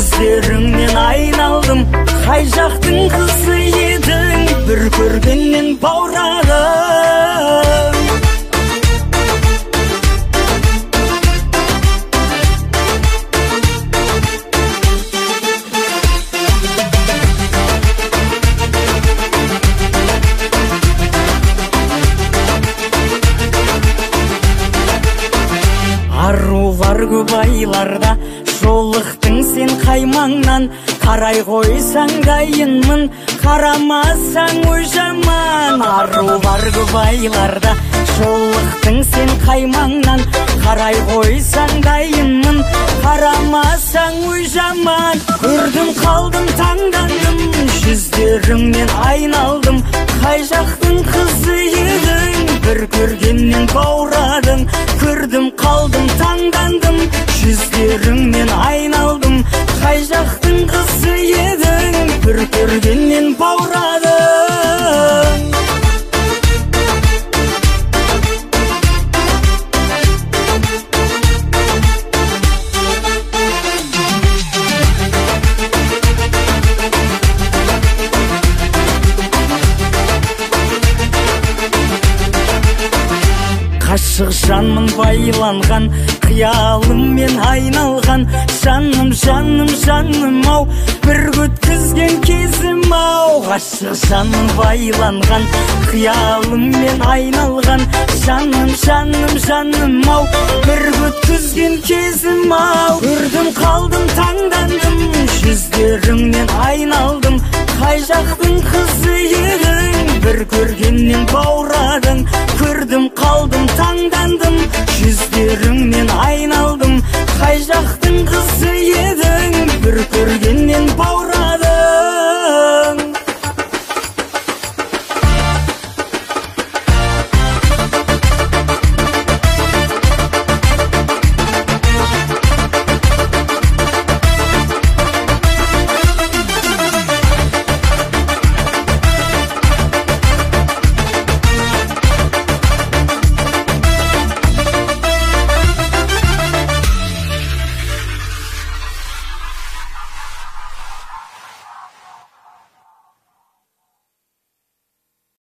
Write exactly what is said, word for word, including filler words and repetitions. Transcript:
жүздеріңнен айналдым. Қай жақтың қызы едің, бір көргеннен баурадым. Арулар көп айларда жолықтың сен қаймаңнан. Қарай қойсаң дайынмын, қарамасаң ой жаман. Арулар көп айларда жолықтың сен қаймаңнан. Қарай қойсаң дайынмын, қарамасаң ой жаман. Көрдім қалдым таңдандым, жүздеріңнен айналдым. Қай жақтың қызы едің, бір көргеннен баурадың. Көрдім қалдым таңдандым, жүздеріңнен айналдым. Қай жақтың қызы едің, бір көргеннен баурадың. Ғашық жанмын байланған, қиялыммен айналған. Жаным, жаным, жаным ау, бір өткізген кезім ау. Ғашық жанмын байланған, қиялыммен айналған. Жаным, жаным, жаным ау, бір өткізген кезім ау. Көрдім қалдым таңдандым, жүздеріңнен айналдым. Қай жақтың қызы едің, бір көргеннен баурадың. Көрдім қалдым таңдандым,